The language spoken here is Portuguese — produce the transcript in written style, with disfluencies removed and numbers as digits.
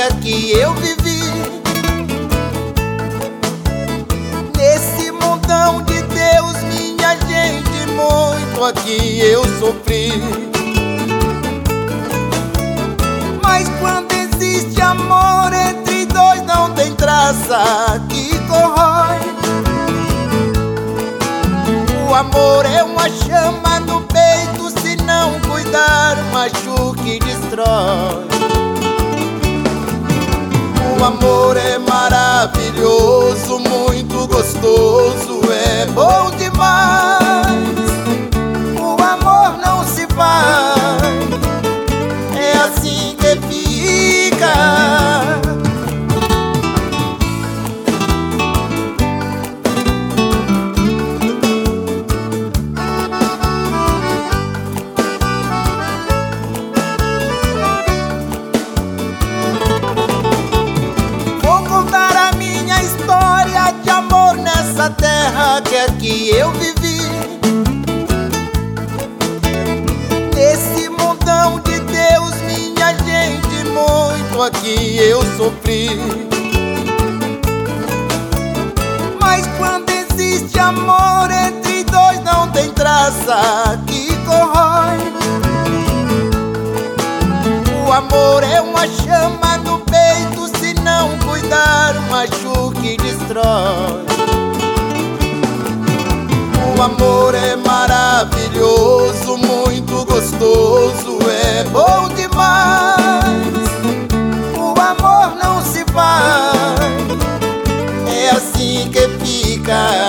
aqui eu vivi. Nesse mundão de Deus, minha gente, muito aqui eu sofri. Mas quando existe amor entre dois, não tem traça que corrói. O amor é uma chama no peito, se não cuidar, machuca e destrói. O amor é maravilhoso, muito gostoso, é bom demais. O amor não se vai, é assim que fica. Nessa terra que aqui eu vivi, nesse mundão de Deus, minha gente, muito aqui eu sofri. Mas quando existe amor entre dois, não tem traça que corrói. O amor é uma chama no peito, se não cuidar, machuca e destrói. O amor é maravilhoso, muito gostoso, é bom demais. O amor não se vai, é assim que fica.